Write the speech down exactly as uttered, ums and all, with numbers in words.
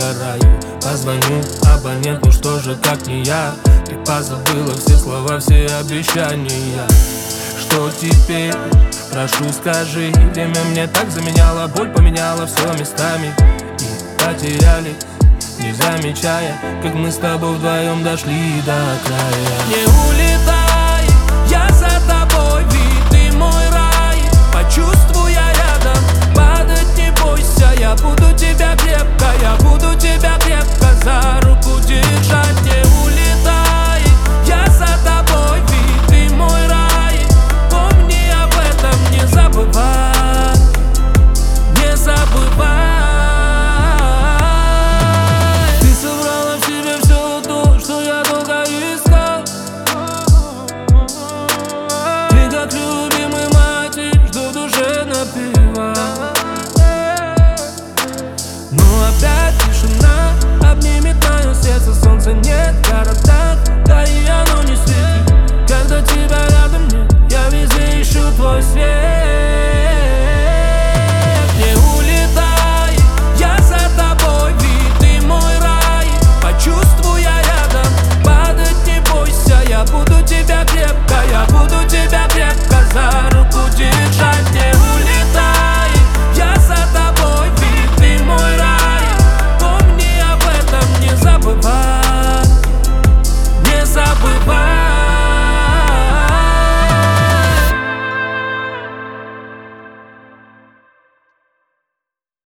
догораю. Позвоню абоненту, что же как не я. Ты позабыла все слова, все обещания. Что теперь? Прошу, скажи. Время мне так заменяло, боль поменяла все местами. И потерялись, не замечая, как мы с тобой вдвоем дошли до края. Не улетай, я за тобой, ведь ты мой рай. Почувствуй, я рядом, падать не бойся, я буду тебя крепко